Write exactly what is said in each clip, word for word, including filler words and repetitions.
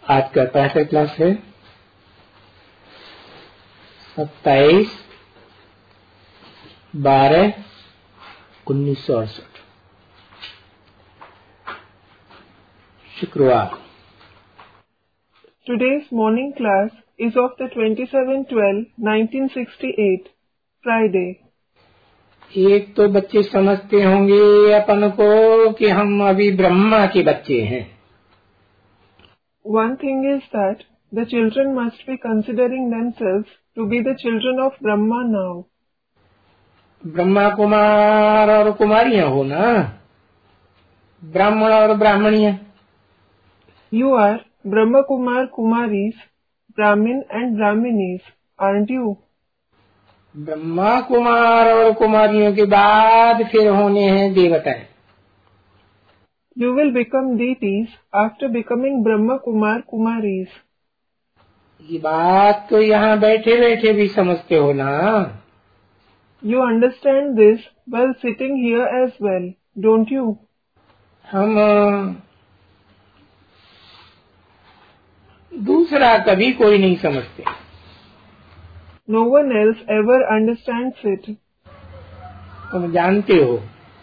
आज का पहला क्लास है सत्ताईस बारह उन्नीस सौ अड़सठ शुक्रवार। Today's morning class is of the twenty-seven twelve nineteen sixty-eight, Friday. एक तो बच्चे समझते होंगे अपन को कि हम अभी ब्रह्मा के बच्चे हैं। One thing is that the children must be considering themselves to be the children of Brahma now. Brahma Kumar और कुमारियां हो ना, ब्राह्मण और ब्राह्मणियां। You are Brahma Kumar Kumaris, Brahmin and Brahminis, aren't you? Brahma Kumar और कुमारियों के बाद फिर होने हैं देवताएं। You will become deities after becoming Brahma Kumar Kumaris. ये बात तो यहाँ बैठे बैठे भी समझते हो ना। You understand this while sitting here as well, don't you? हम दूसरा कभी कोई नहीं समझते। No one else ever understands it. तुम जानते हो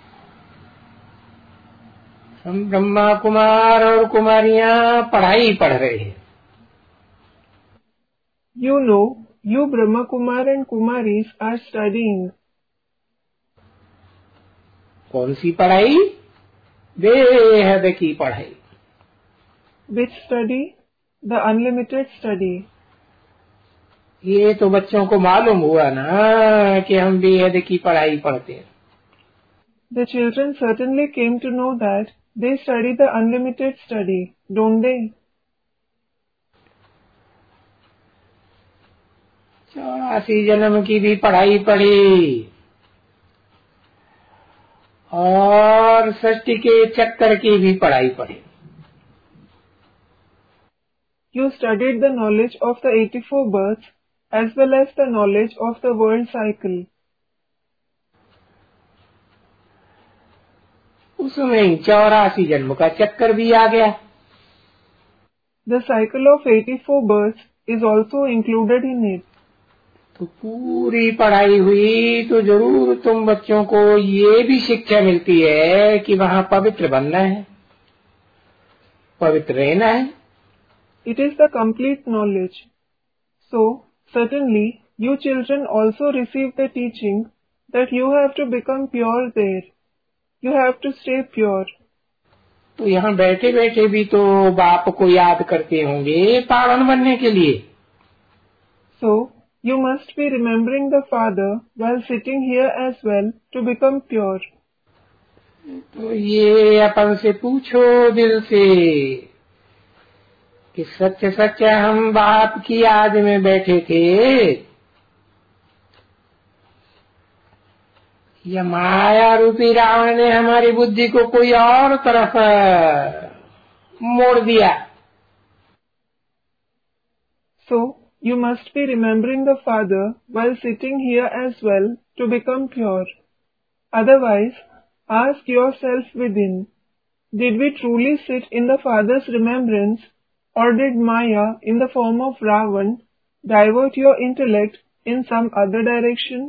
हम ब्रह्मा कुमार और कुमारियां पढ़ाई पढ़ रहे हैं। You know, you Brahma Kumar and Kumaris are studying. कौन सी पढ़ाई? बेहद की पढ़ाई। Which study? The unlimited study. ये तो बच्चों को मालूम हुआ ना कि हम बेहद की पढ़ाई पढ़ते हैं। The children certainly came to know that they study the unlimited study, don't they? चौरासी जन्म की भी पढ़ाई पढ़ी और सृष्टि के चक्कर की भी पढ़ाई पढ़ी। You studied the knowledge of the eighty-four births as well as the knowledge of the world cycle. उसमें चौरासी जन्म का चक्कर भी आ गया। The cycle of eighty-four births is also included in it. तो पूरी पढ़ाई हुई तो जरूर तुम बच्चों को ये भी शिक्षा मिलती है कि वहाँ पवित्र बनना है, पवित्र रहना है। It is the complete knowledge. So, certainly, you children also receive the teaching that you have to become pure there. You have to stay pure. तो यहाँ बैठे बैठे भी तो बाप को याद करते होंगे पावन बनने के लिए। So, you must be remembering the Father while sitting here as well to become pure. तो ये अपन से पूछो दिल से कि सच्चे सच्चे हम बाप की याद में बैठे थे या माया रूपी रावण ने हमारी बुद्धि को कोई और तरफ मोड़ दिया। So, you must be remembering the Father while sitting here as well to become pure. Otherwise, ask yourself within, did we truly sit in the Father's remembrance, or did Maya, in the form of Ravan, divert your intellect in some other direction?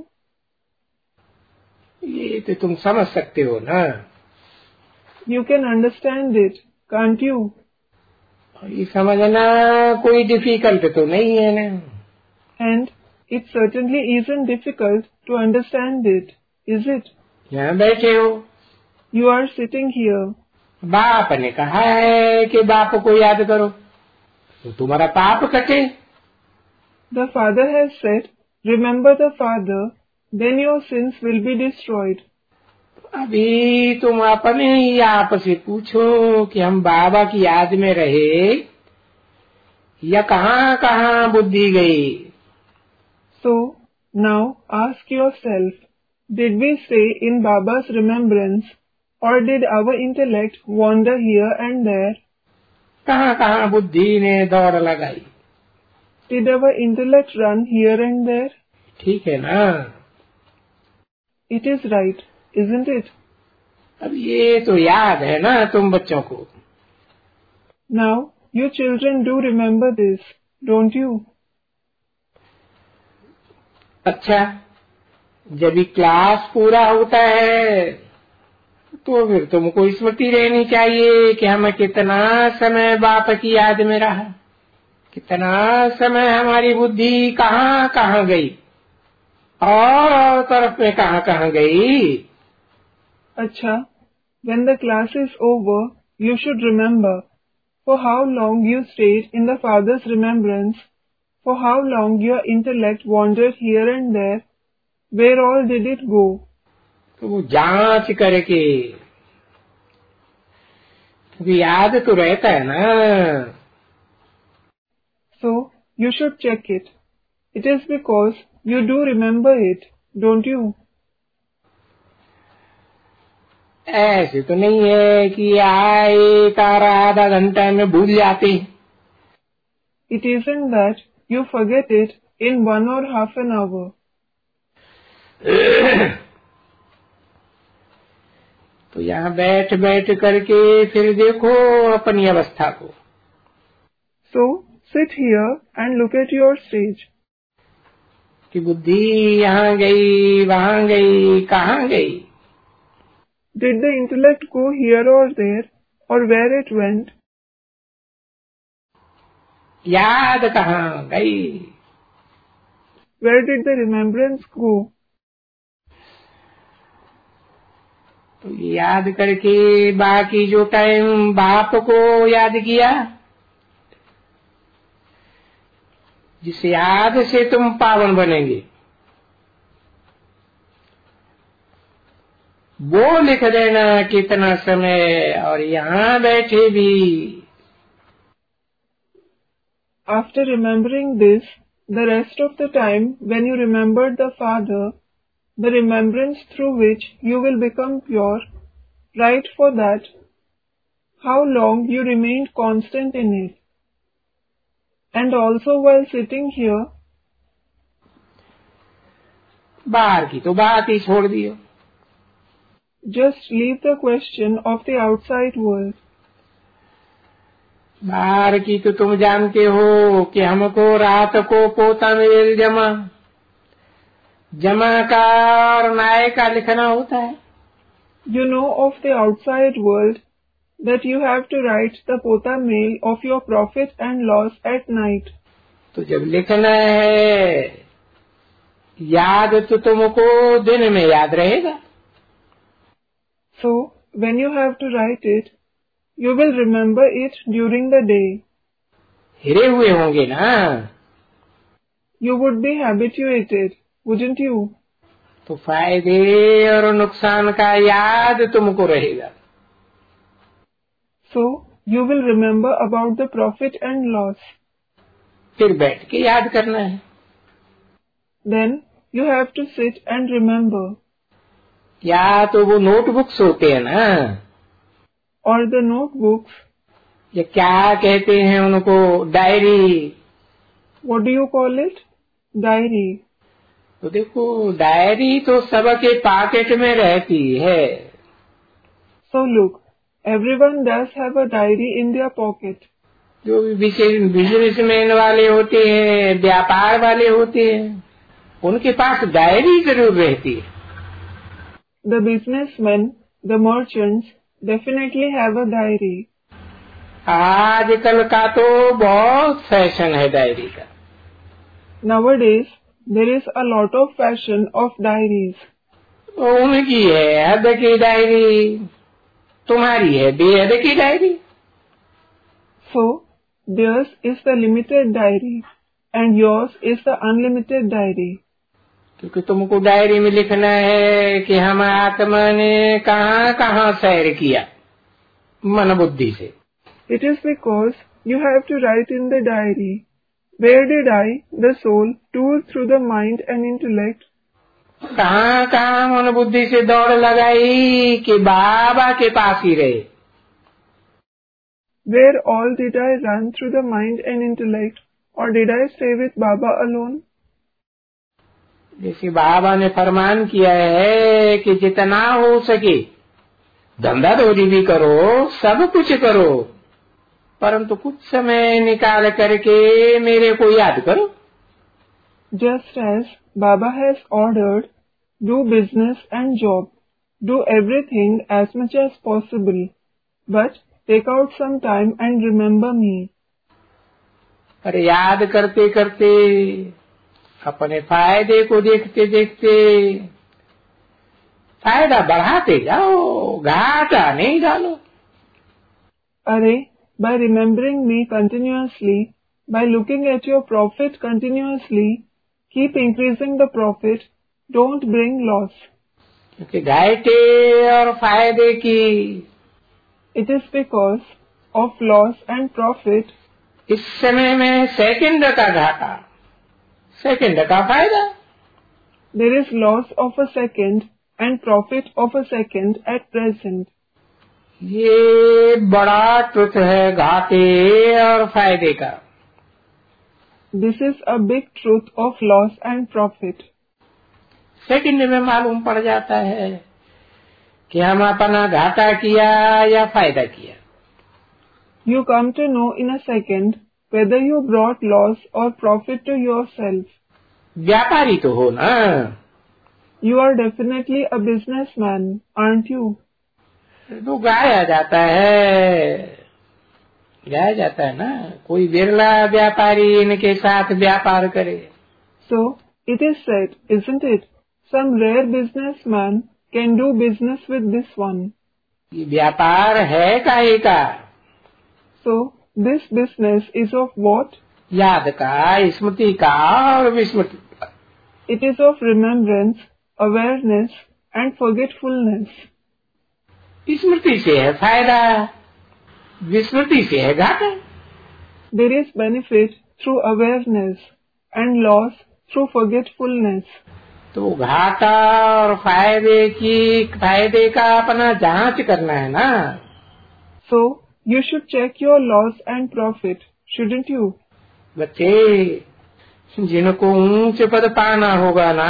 ये तो तुम समझ सकते हो ना। You can understand it, can't you? ये समझना कोई डिफिकल्ट तो नहीं है ना। And it certainly isn't difficult to understand it, is it? यहाँ बैठे हो, You are sitting here. बाप ने कहा है कि बाप को याद करो तो तुम्हारा पाप कटे। The Father has said, remember the Father, then your sins will be destroyed. अभी तुम अपने ही आप से पूछो कि हम बाबा की याद में रहे या कहाँ कहाँ बुद्धि गई। So, now ask yourself, did we stay in Baba's remembrance, or did our intellect wander here and there? कहाँ कहाँ बुद्धि ने दौड़ लगाई। Did our intellect run here and there? ठीक है ना। It is right, isn't it? अब ये तो याद है ना तुम बच्चों को। Now You children do remember this, don't you? अच्छा, जब भी क्लास पूरा होता है तो फिर तुमको स्मृति रहनी चाहिए कि हमें कितना समय बाप की याद में रहा, कितना समय हमारी बुद्धि कहाँ कहाँ गई और, और तरफ में कहाँ कहाँ गई। अच्छा, when the class is over, you should remember for how long you stayed in the Father's remembrance, for how long your intellect wandered here and there, where all did it go? तो वो जांच करके, क्योंकि याद तो रहता है ना। So, you should check it. It is because you do remember it, don't you? ऐसे तो नहीं है कि आए तारा आधा घंटा में भूल जाते। It isn't that you forget it in one or half an hour. तो यहाँ बैठ बैठ करके फिर देखो अपनी अवस्था को। So, sit here and look at your stage. कि बुद्धि यहाँ गई वहाँ गई कहाँ गई। Did the intellect go here or there, or where it went? याद कहाँ गई। Where did the remembrance go? तो याद करके बाकी जो टाइम बाप को याद किया, जिस याद से तुम पावन बनेंगे, वो लिख देना कितना समय और यहाँ बैठे भी। After remembering this, the rest of the time when you remembered the Father, the remembrance through which you will become pure, write for that how long you remained constant in it. And also while sitting here, बाहर की तो बात ही छोड़ दियो, just leave the question of the outside world. बाहर की तो तुम जानते हो कि हमको रात को पोता मेल जमा जमा का और नाय का लिखना होता है। You know of the outside world that you have to write the pota mail of your profit and loss at night. तो जब लिखना है, याद तो तुमको दिन में याद रहेगा। So, when you have to write it, you will remember it during the day. हिरे हुए होंगे ना। You would be habituated, wouldn't you? तो फायदे और नुकसान का याद तुमको रहेगा। So, you will remember about the profit and loss. फिर बैठ के याद करना है। Then, you have to sit and remember. या तो वो नोटबुक्स होते हैं ना, Or the notebooks. या क्या कहते हैं उनको, diary. What do you call it? Diary. तो देखो डायरी तो सबके पॉकेट में रहती है। So look, everyone does have a diary in their pocket. जो बिजनेसमैन वाले होते हैं, व्यापार वाले होते हैं, उनके पास डायरी जरूर रहती है। The businessmen, the merchants, definitely have a diary. आजकल का तो बहुत फैशन है डायरी का। Nowadays, there is a lot of fashion of diaries. तो उनकी है हद की डायरी, तुम्हारी है बेहद की diary. So, theirs is the limited diary and yours is the unlimited diary. क्योंकि तुमको डायरी में लिखना है कि हम आत्मा ने कहाँ कहाँ सैर किया मन बुद्धि से। It is because you have to write in the diary, where did I, the soul, tour through the mind and intellect? कहाँ कहाँ मन बुद्धि से दौड़ लगाई कि बाबा के पास ही रहे। Where all did I run through the mind and intellect, or did I stay with Baba alone? जैसे बाबा ने फरमान किया है कि जितना हो सके धंधा दौरी भी करो, सब कुछ करो, परंतु कुछ समय निकाल करके मेरे को याद करो। Just as Baba has ordered, do business and job, do everything as much as possible, but take out some time and remember me. अरे याद करते करते अपने फायदे को देखते देखते फायदा बढ़ाते जाओ, घाटा नहीं डालो। Array, by remembering me continuously, by looking at your profit continuously, keep increasing the profit, don't bring loss. क्योंकि घाटे और फायदे की It is because of loss and profit, इस समय में सेकंड का घाटा, सेकंड का फायदा, there is loss of a second and profit of a second at present. ये बड़ा ट्रुथ है घाटे और फायदे का। This is a big truth of loss and profit. Second में मालूम पड़ जाता है कि हम अपना घाटा किया या फायदा किया। You come to know in a second whether you brought loss or profit to yourself. व्यापारी तो हो ना। You are definitely a businessman, aren't you? तो गाया जाता है, गाया जाता है ना, कोई बिरला व्यापारी इनके साथ व्यापार करे। So, it is said, isn't it? Some rare businessman can do business with this one. ये व्यापार है काहे का? So, this business is of what? याद का, स्मृति का और विस्मृति का। It is of remembrance, awareness and forgetfulness. स्मृति से है फायदा, विस्मृति से है घाटा। There is benefit through awareness and loss through forgetfulness. तो घाटा और फायदे की फायदे का अपना जांच करना है ना। So, you should check your loss and profit, shouldn't you? बच्चे, जिनको ऊंच पद पाना होगा ना,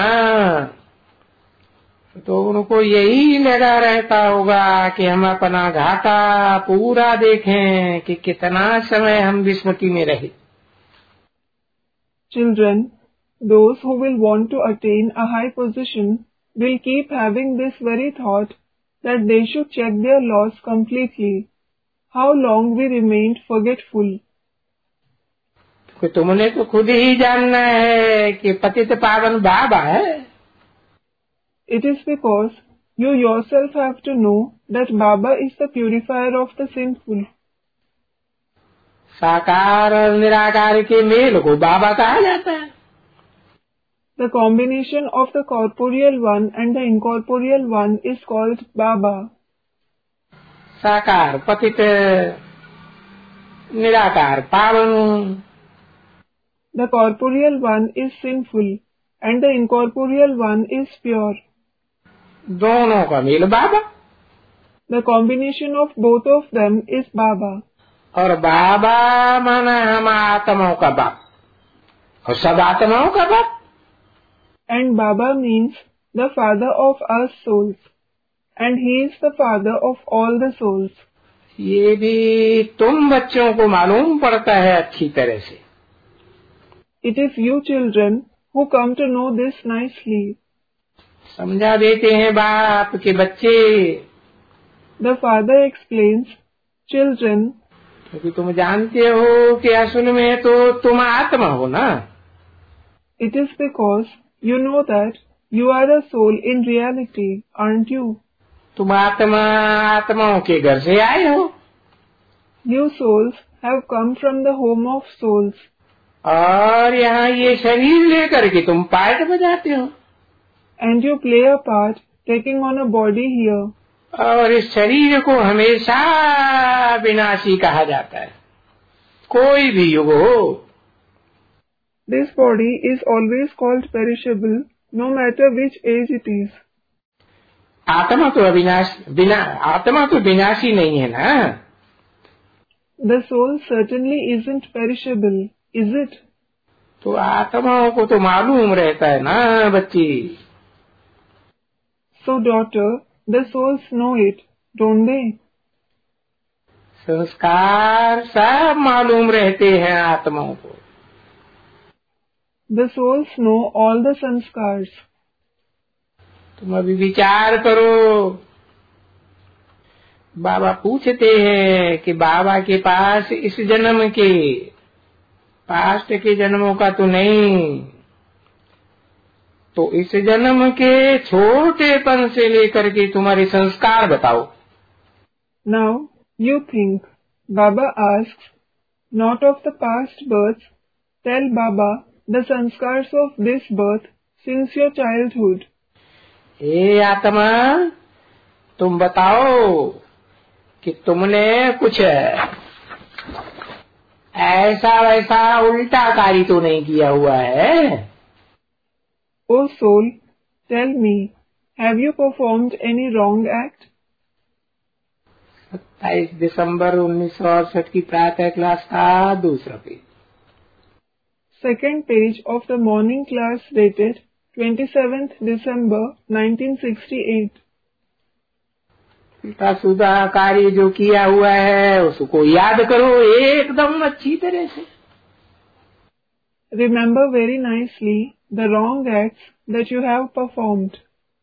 तो उनको यही लगा रहता होगा कि हम अपना घाटा पूरा देखें कि कितना समय हम विस्मृति में रहे। Children, those who will want to attain a high position will keep having this very thought that they should check their loss completely. How long we remained forgetful. तो तुमने तो खुद ही जानना है कि पतित पावन बाबा है। It is because you yourself have to know that Baba is the purifier of the sinful. साकार और निराकार के मेल को बाबा कहा जाता है। The combination of the corporeal one and the incorporeal one is called Baba. साकार पतित, निराकार पावन। The corporeal one is sinful and the incorporeal one is pure. दोनों का मेल बाबा। The combination of both of them is Baba. और बाबा माना हम आत्माओं का बाप और सब आत्माओं का बाप। And Baba means the father of us souls. And he is the father of all the souls. ये भी तुम बच्चों को मालूम पड़ता है अच्छी तरह से। It is you children who come to know this nicely. समझा देते हैं बाप के बच्चे। The father explains, children, क्योंकि तुम जानते हो कि असल में तो तुम आत्मा हो ना। it is because you know that you are a soul in reality, aren't you? तुम आत्मा आत्माओं के घर से आए हो। You souls have come from the home of souls. और यहाँ ये शरीर लेकर के तुम पार्ट बजाते हो। And you play a part taking on a body here. और इस शरीर को हमेशा विनाशी कहा जाता है, कोई भी युग हो। This body is always called perishable, no matter which age it is. आत्मा तो अविनाश बिना आत्मा तो विनाशी नहीं है ना। The soul certainly isn't perishable, is it? तो आत्माओं को तो मालूम रहता है ना बच्ची। So daughter, the souls know it, don't they? संस्कार सब मालूम रहते हैं आत्माओं को। The souls know all the sanskars. तुम अभी विचार करो। बाबा पूछते हैं कि बाबा के पास इस जन्म के, पास्ट के जन्मों का तो नहीं, तो इस जन्म के छोटेपन से लेकर के तुम्हारे संस्कार बताओ। Now you think, Baba asks, not of the past births, tell Baba the sanskars of this birth since your childhood. ए आत्मा, तुम बताओ कि तुमने कुछ ऐसा वैसा उल्टा कार्य तो नहीं किया हुआ है। O soul, tell me, have you performed any wrong act? सत्ताईस दिसंबर उन्नीस सौ अड़सठ की प्रातः क्लास का दूसरा page. Second page of the morning class dated twenty-seventh December nineteen sixty-eight. उल्टा सीधा कार्य जो किया हुआ है उसको याद करो एकदम अच्छी तरह से। Remember very nicely the wrong acts that you have performed.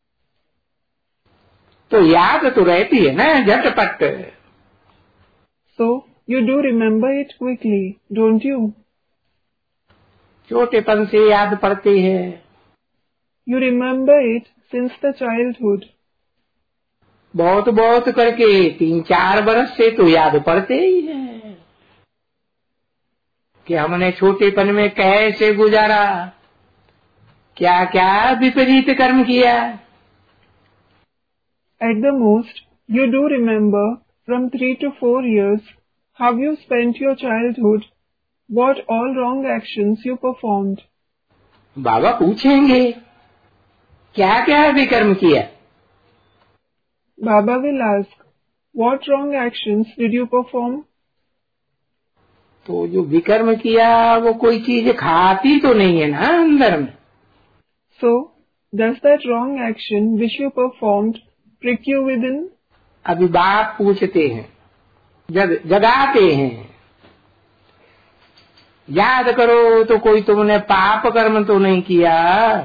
तो याद तो रहती है ना झटपट। So you do remember it quickly, don't you? छोटेपन से याद पड़ते हैं। You remember it since the childhood. बहुत बहुत करके तीन चार बरस से तो याद पड़ते ही है कि हमने छोटेपन में कैसे गुजारा, क्या क्या विपरीत कर्म किया। At the most, you do remember from three to four years how you spent your childhood, what all wrong actions you performed. बाबा पूछेंगे क्या क्या विकर्म किया। Baba will ask, what wrong actions did you perform? तो जो विकर्म किया वो कोई चीज खाती तो नहीं है ना अंदर में। So, does that wrong action which you performed prick you within? अभी बाप पूछते हैं, जग, जगाते हैं, याद करो तो कोई तुमने पाप कर्म तो नहीं किया।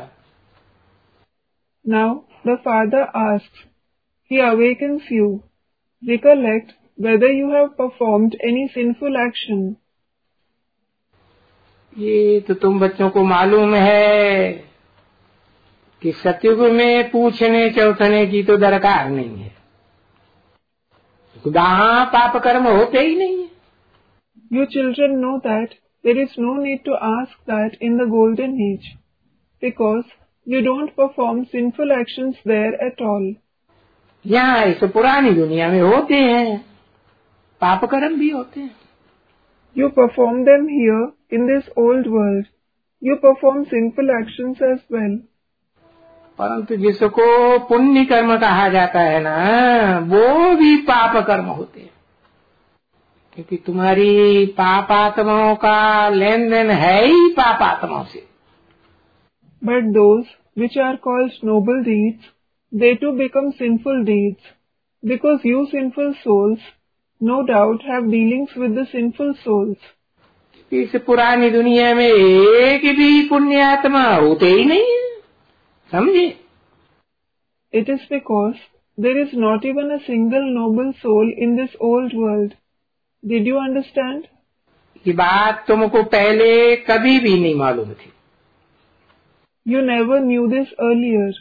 Now the father asks, he awakens you, recollect whether you have performed any sinful action. ये तो तुम बच्चों को मालूम है कि सतयुग में पूछने चौथने की तो दरकार नहीं है, वहाँ पाप कर्म होते ही नहीं है। You children know that there is no need to ask that in the golden age, because you don't perform sinful actions there at all. यहाँ इस पुरानी दुनिया में होते हैं, पाप कर्म भी होते हैं। You perform them here in this old world. You perform sinful actions as well. परंतु जिसको पुण्य कर्म कहा जाता है ना, वो भी पाप कर्म होते हैं, क्योंकि तुम्हारी पापात्माओं का लेन देन है ही पापात्माओं से। But those which are called noble deeds, they too become sinful deeds, because you sinful souls, no doubt, have dealings with the sinful souls. इस पुरानी दुनिया में एक भी पुण्यात्मा होते ही नहीं है, समझे? It is because there is not even a single noble soul in this old world. Did you understand? ये बात तुमको पहले कभी भी नहीं मालूम थी। You never knew this earlier.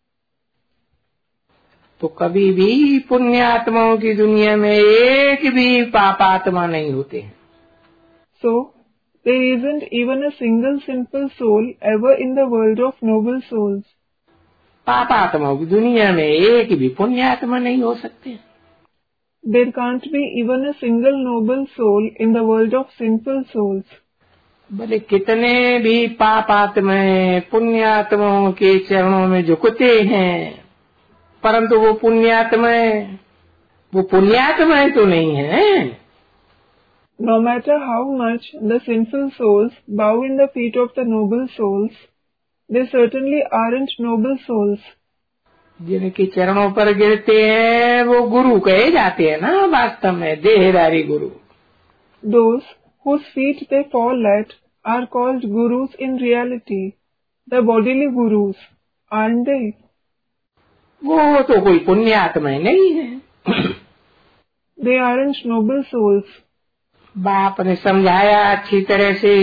तो कभी भी पुण्यात्माओं की दुनिया में एक भी पापात्मा नहीं होते हैं। So, there isn't even a single simple soul ever in the world of noble souls. पापात्माओं की दुनिया में एक भी पुण्यात्मा नहीं हो सकते। There can't be even a single noble soul in the world of sinful souls. भले कितने भी पापात्माएं पुण्यात्माओं के चरणों में झुकते हैं, परंतु वो पुण्यात्माएं वो पुण्यात्माएं तो नहीं है। No matter how much the sinful souls bow in the feet of the noble souls, they certainly aren't noble souls. जिनके चरणों पर गिरते हैं वो गुरु कहे जाते हैं ना, वास्तव में देहधारी गुरु। Those whose feet they fall at are called gurus in reality, the bodily gurus, aren't they? वो तो कोई पुण्यात्मा नहीं है। They aren't noble souls. बाप ने समझाया अच्छी तरह से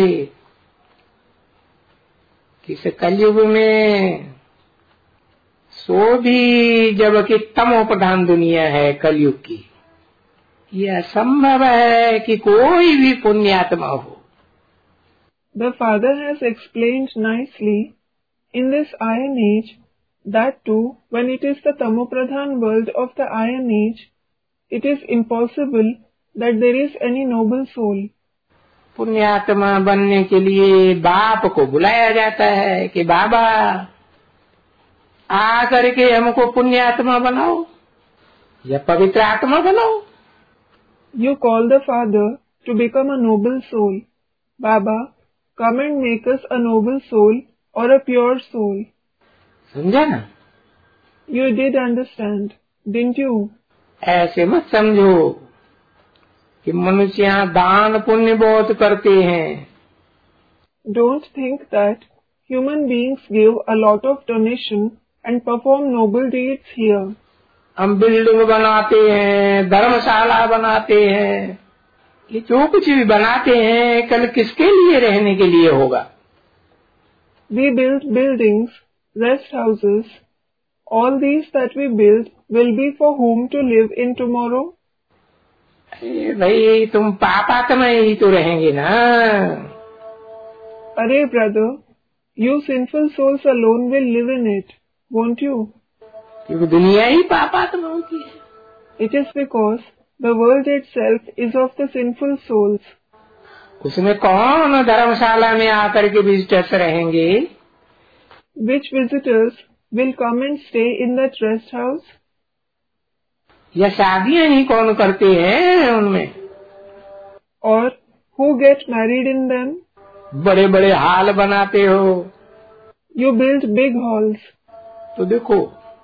कि इस कलयुग में सो भी जबकि तमो प्रधान दुनिया है कलयुग की, यह असंभव है कि कोई भी पुण्यात्मा हो। The Father has explained nicely in this Iron Age that too when it is the Tamopradhan world of the Iron Age, it is impossible that there is any noble soul. पुण्यात्मा बनने के लिए बाप को बुलाया जाता है कि बाबा आ करके हमको पुण्यात्मा बनाओ या पवित्र आत्मा बनाओ। You call the Father to become a noble soul. Baba, come and make us a noble soul or a pure soul. समझा ना? You did understand, didn't you? ऐसे मत समझो कि मनुष्य यहाँ दान पुण्य बहुत करते हैं। Don't think that human beings give a lot of donation and perform noble deeds here. हम बिल्डिंग बनाते हैं, धर्मशाला बनाते हैं, ये जो कुछ भी बनाते हैं कल किसके लिए रहने के लिए होगा? We build buildings, rest houses. All these that we build will be for whom to live in tomorrow? अरे भाई तुम पापात्मा ही तो रहेंगे ना। अरे brother, you sinful souls alone will live in it, won't you? क्योंकि दुनिया ही पापात्मा होती है। It is because the world itself is of the sinful souls. उसमें कौन धर्मशाला में आकर के विजिटर्स रहेंगे? Which visitors will come and stay in that rest house? या शादियां ही कौन करते हैं उनमें? Or who get married in them? बड़े बड़े हाल बनाते हो। You build big halls. तो देखो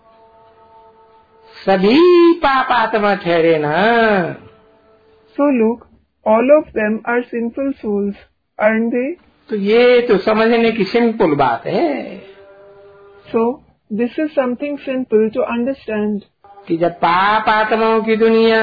सभी पापात्मा ठहरे ना। So look, all of them are sinful souls, aren't they? तो ये तो समझने की सिंपल बात है। So this is something simple to understand. कि जब पाप आत्माओं की दुनिया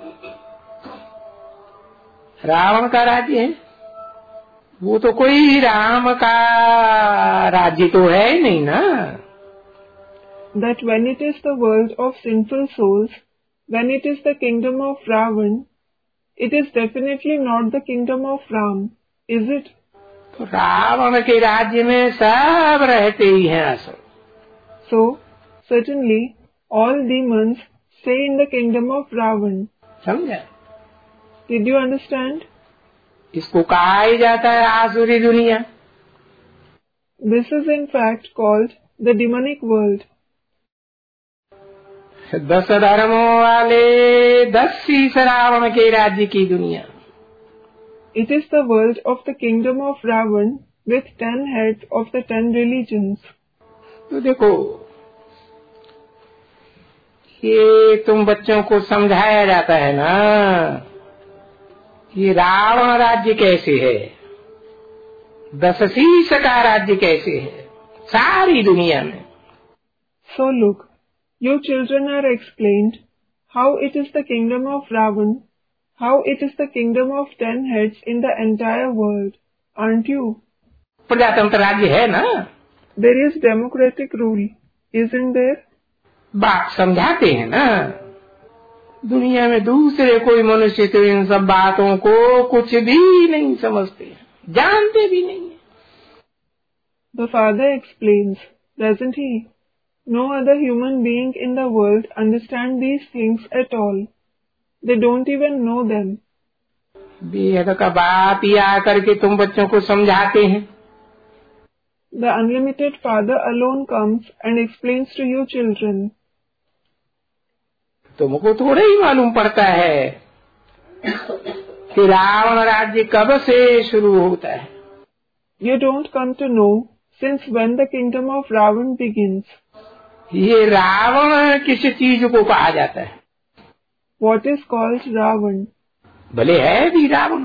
रावण का राज्य है, वो तो कोई राम का राज्य तो है ही नहीं ना। That when it is the world of sinful souls, when it is the kingdom of Ravan, it is definitely not the kingdom of Ram, is it? तो रावण के राज्य में सब रहते ही हैं असल। So certainly all demons stay in the kingdom of Ravan. समझा? Did you understand? इसको कहा ही जाता है आसुरी दुनिया। This is in fact called the demonic world. दस धर्मों वाले दस शीश रावण के राज्य की दुनिया। It is the world of the kingdom of Ravan with ten heads of the ten religions. तो देखो ये तुम बच्चों को समझाया जाता है ना, ये रावण राज्य कैसे है, दस शीश का राज्य कैसे है सारी दुनिया में। So look, you children are explained how it is the kingdom of Ravan, how it is the kingdom of ten heads in the entire world, aren't you? प्रजातंत्र राज्य है ना। There is democratic rule, isn't there? बात समझाते हैं ना। दुनिया में दूसरे कोई मनुष्य तो इन सब बातों को कुछ भी नहीं समझते, जानते भी नहीं। The Father explains, doesn't he? No other human being in the world understand these things at all. They don't even know them. बेहद का बाप ही आकर के तुम बच्चों को समझाते हैं। The unlimited Father alone comes and explains to you children. तुमको थोड़ा ही मालूम पड़ता है कि रावण राज्य कब से शुरू होता है। You don't come to know since when the kingdom of Ravan begins. ये रावण किस चीज को कहा जाता है? What is called Ravan? भले है भी रावण,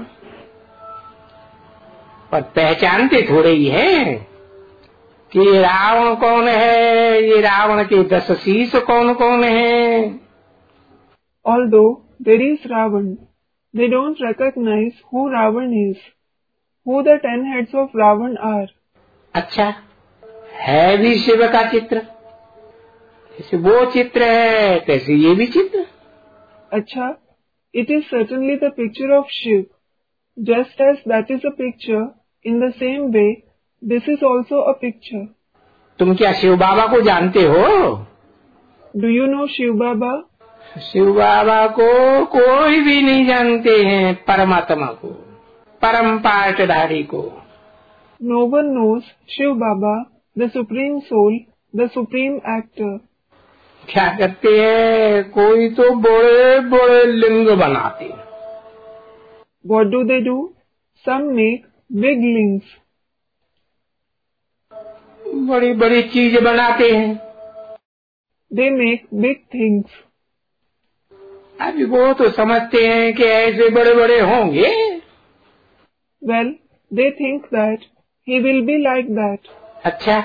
पर पहचानते थोड़े ही है कि ये रावण कौन है, ये रावण के दस शीश कौन कौन है। Although there is Ravan, they don't recognize who Ravan is, who the ten heads of Ravan are. अच्छा, है भी शिव का चित्र, जैसे वो चित्र है तैसे ये भी चित्र। अच्छा, it is certainly the picture of Shiv. Just as that is a picture, in the same way, this is also a picture. तुम क्या शिव बाबा को जानते हो? Do you know Shiv Baba? Shiv बाबा को कोई भी नहीं जानते हैं, परमात्मा को, परम पाठधारी को। No one knows Shiv Baba, the Supreme Soul, the Supreme Actor. क्या करते हैं? कोई तो बड़े बड़े लिंग बनाते हैं। What do they do? Some make big links. बड़ी बड़ी चीज बनाते हैं। They make big things. अभी वो तो समझते हैं कि ऐसे बड़े बड़े होंगे। Well, they think that he will be like that. अच्छा,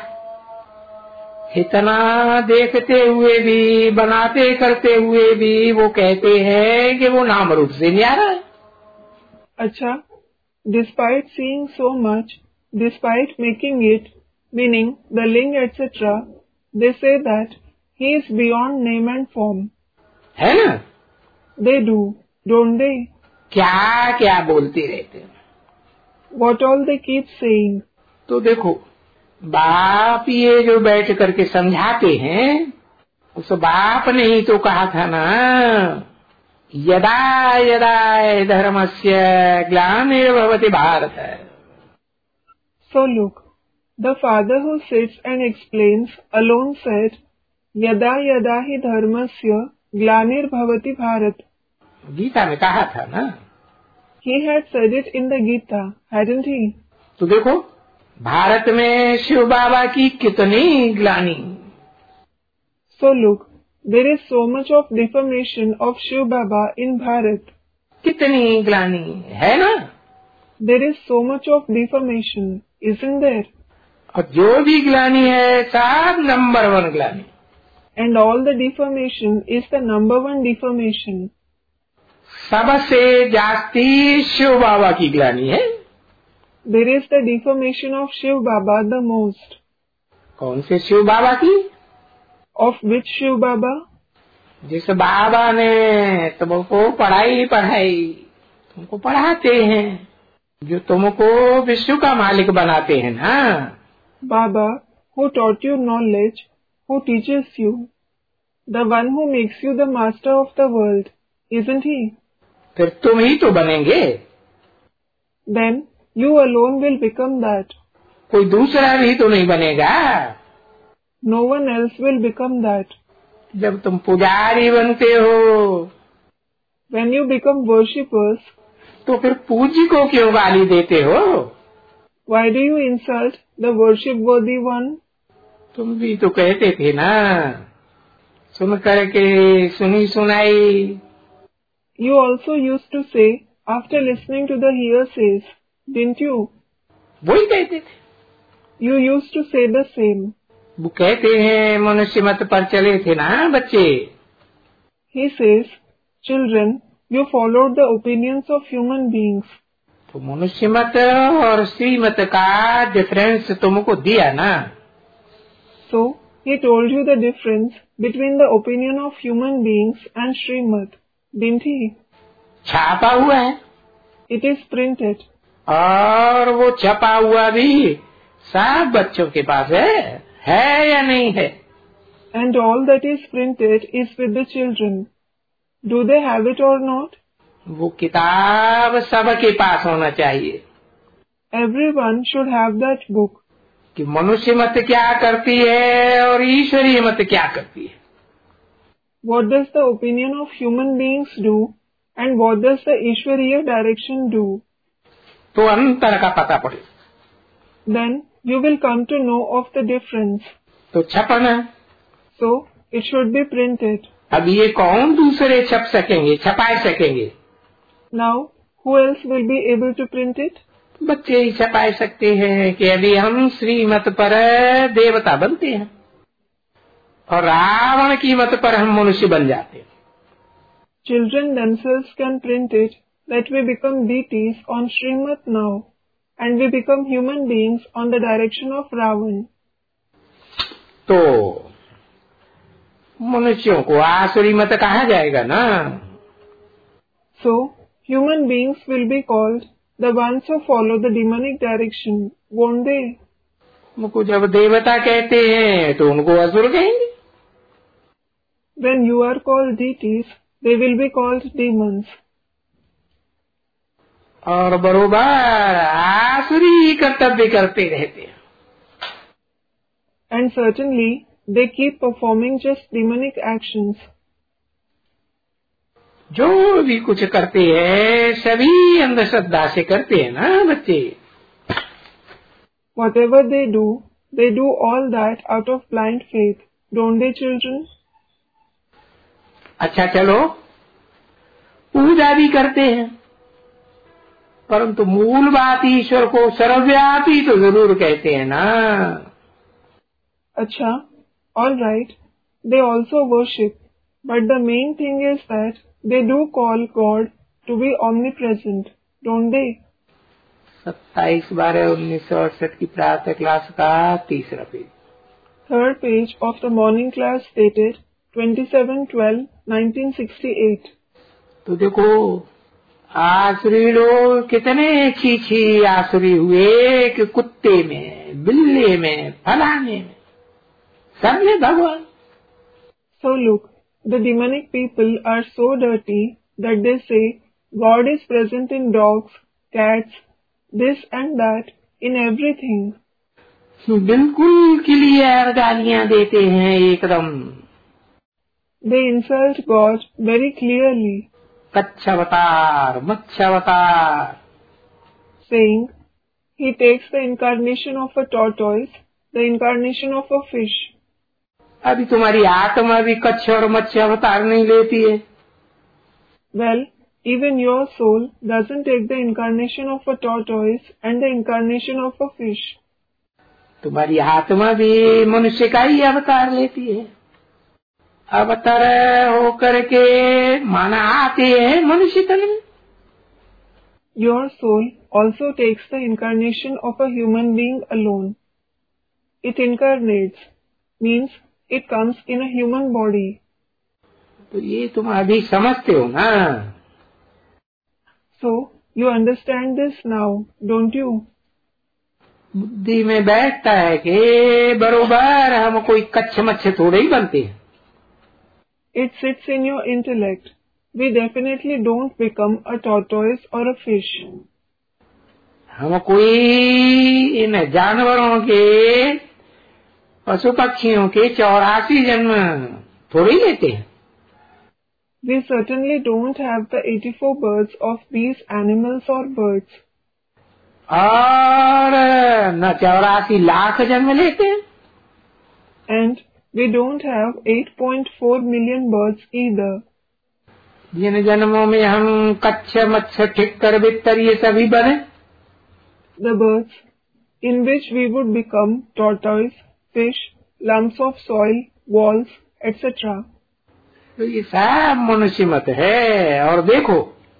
इतना देखते हुए भी, बनाते करते हुए भी वो कहते हैं कि वो नाम रूप से न्यारा है। अच्छा, despite seeing so much, despite making it, meaning the ling et cetera, they say that he is beyond name and form. है ना? They do, don't they? क्या क्या बोलते रहते हैं। What all they keep saying. तो देखो, बाप ये जो बैठ करके समझाते हैं, उस बाप ने ही तो कहा था ना, यदा यदा धर्मस्य ग्लानिर्भवति Bharat. So look, the father who sits and explains alone said, यदा यदा हि धर्मस्य ग्लानिर्भवति भारत. गीता में कहा था ना। He had said it in the Gita, hadn't he? तो देखो, भारत में शिव बाबा की कितनी ग्लानि। So look, there is so much of defamation of Shiv Baba in Bharat. कितनी ग्लानि है ना? There is so much of defamation, isn't there? और जो भी ग्लानि है सब नंबर वन ग्लानि। And all the defamation is the number one defamation. सबसे जास्ती शिव बाबा की ग्लानि है। There is the defamation of Shiv Baba the most. कौन से शिव बाबा की? Of which Shiv Baba? जिस बाबा ने तुमको पढ़ाई पढ़ाई, तुमको पढ़ाते हैं, जो तुमको विश्व का मालिक बनाते हैं ना। Baba, who taught you knowledge, who teaches you, the one who makes you the master of the world, isn't he? फिर तुम ही तो बनेंगे। Then you alone will become that. कोई दूसरा भी तो नहीं बनेगा। No one else will become that. जब तुम पुजारी बनते हो, When you become worshippers, तो फिर पूज्य को क्यों गाली देते हो? why do you insult the worship-worthy one? तुम भी तो कहते थे ना, सुन करके सुनी सुनाई। You also used to say after listening to the hearsays, didn't you? वही कहते थे। You used to say the same. वो कहते हैं मनुष्य मत पर चले थे ना बच्चे। He says, children, you followed the opinions of human beings. तो मनुष्य मत और श्रीमत का डिफरेंस तुमको दिया ना। So, he told you the difference between the opinion of human beings and Srimad, didn't he? छापा हुआ है। It is printed. और वो छपा हुआ भी सब बच्चों के पास है, है या नहीं है? And all that is printed is with the children. Do they have it or not? वो किताब सबके पास होना चाहिए। Everyone should have that book. कि मनुष्य मत क्या करती है और ईश्वरीय मत क्या करती है। What does the opinion of human beings do and what does the Ishwariya direction do? तो अंतर का पता पड़े। Then you will come to know of the difference. तो छपना So it should be printed. अब ये कौन दूसरे छप सकेंगे, छपा सकेंगे? Now who else will be able to print it? बच्चे ही छपा सकते हैं कि अभी हम श्रीमत पर देवता बनते हैं और रावण की मत पर हम मनुष्य बन जाते हैं. Children themselves can print it that we become deities on Srimat now, and we become human beings on the direction of Ravan. तो मनुष्यों को आसुरी मत कहा जाएगा ना. So human beings will be called the ones who follow the demonic direction, won't they? उनको जब देवता कहते हैं तो उनको असुर कहेंगे. When you are called deities, they will be called demons. और बरोबर आसुरी कर्तव्य करते रहते हैं. And certainly they keep performing just demonic actions. जो भी कुछ करते हैं सभी अंधश्रद्धा से करते हैं ना बच्चे. Whatever they do, they do all that out of blind faith, don't they, children? अच्छा चलो, पूजा भी करते हैं, परंतु मूल बात ईश्वर को सर्वव्यापी तो जरूर कहते हैं ना. Acha, all right, they also worship, but the main thing is that they do call God to be omnipresent, don't they? सत्ताईस बारह उन्नीस सौ अड़सठ की प्रातः क्लास का तीसरा page. Third page of the morning class dated twenty-seven twelve nineteen sixty-eight. तो देखो आसुरी लोग कितने छी छी आसुरी हुए कि कुत्ते में, बिल्ले में, फलाने में, सब में भगवान. So look, the demonic people are so dirty that they say God is present in dogs, cats, this and that, in everything. बिल्कुल क्लियर गालियां देते हैं एकदम. They insult God very clearly, कच्छावतार, मत्स्यावतार, saying he takes the incarnation of a tortoise, the incarnation of a fish. अभी तुम्हारी आत्मा भी कच्छ और मत्स्य अवतार नहीं लेती है. Well, even your soul doesn't take the incarnation of a tortoise and the incarnation of a fish. तुम्हारी आत्मा भी मनुष्य का ही अवतार लेती है. अवतार होकर के माना आते हैं मनुष्य तन में. Your soul also takes the incarnation of a human being alone. It incarnates, means it comes in a human body. तो ये तुम अभी समझते हो ना. So, you understand this now, don't you? बुद्धि में बैठता है कि बरोबर हम कोई कच्छ मच्छ थोड़े ही बनते हैं. It sits in your intellect. We definitely don't become a tortoise or a fish. हम कोई इन जानवरों के, पशु पक्षियों के चौरासी जन्म थोड़ी लेते हैं. We certainly don't have the eighty-four births of these animals or birds. और न चौरासी लाख जन्म लेते हैं. And we don't have eight point four million births either. जिन जन्मों में हम कच्छ मच्छ ठिक्कर बित्तर ये सभी बने, The births in which we would become tortoise, fish, lumps of soil, walls, et cetera. तो ये सब मनुष्य मत है. और देखो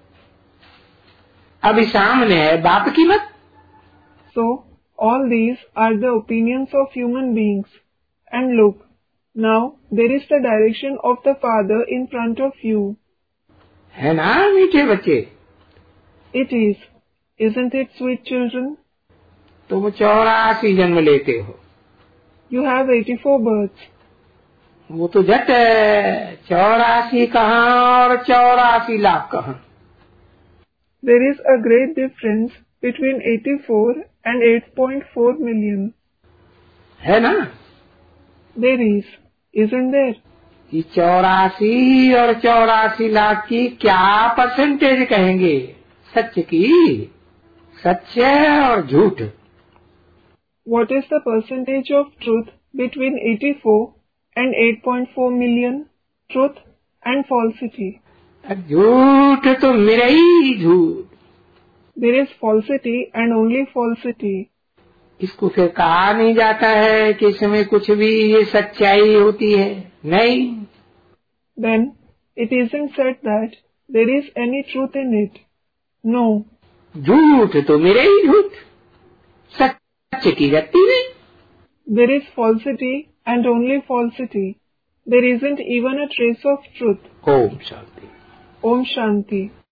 अभी सामने है बाप की मत. So, all these are the opinions of human beings. And look, now there is the direction of the Father in front of you. है ना मीठे बच्चे. It is. Isn't it, sweet children? तुम चौरासी जन्म लेते हो. You have eighty-four births. वो तो झट है. चौरासी कहाँ और चौरासी लाख कहाँ. There is a great difference between eighty-four and eight point four million. है ना. There is. Isn't there? ये चौरासी और चौरासी लाख की क्या परसेंटेज कहेंगे सच की. सच और झूठ. What is the percentage of truth between eighty-four and eight point four million, truth and falsity. झूठ तो मेरा ही झूठ, There is falsity and only falsity. इसको फिर कहा नहीं जाता है कि इसमें कुछ भी ये सच्चाई होती है, नहीं। Then it isn't said that there is any truth in it. No. झूठ तो मेरा ही झूठ, सच की गति नहीं। There is falsity and only falsity. There isn't even a trace of truth. Om Shanti. Om Shanti.